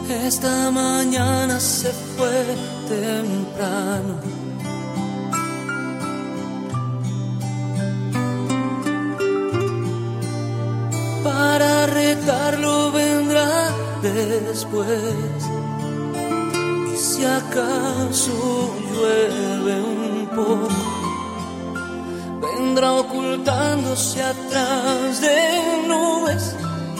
Esta mañana se fue temprano. Para retarlo vendrá después. Y si acaso llueve un poco, vendrá ocultándose atrás de nubes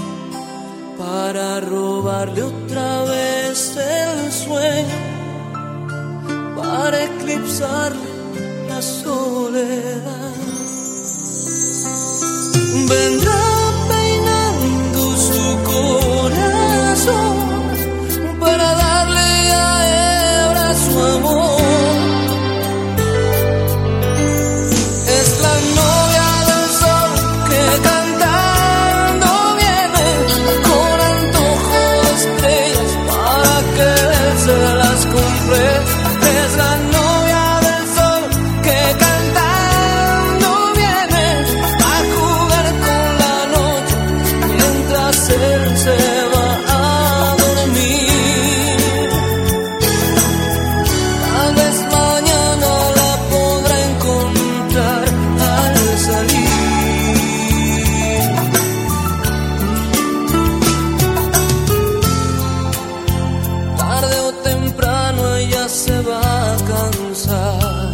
para robarle otra vez el sueño, para eclipsarle la soledad. Vendrá peinando su corazón para darle a Hebra su amor. Es la novia del sol que cantando viene con antojo de estrellas para que él se las compre. Es la novia del sol que cantando viene a jugar con la noche mientras él se va a dormir. Tal vez mañana la podrá encontrar al salir. Tarde o temprano ella se va a cansar.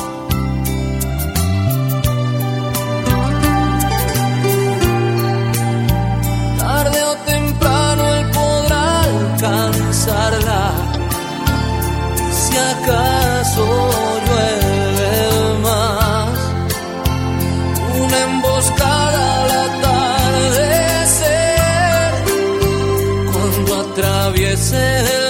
Tarde o temprano él podrá alcanzarla. Si acaso llueve más, una emboscada al atardecer, cuando atraviese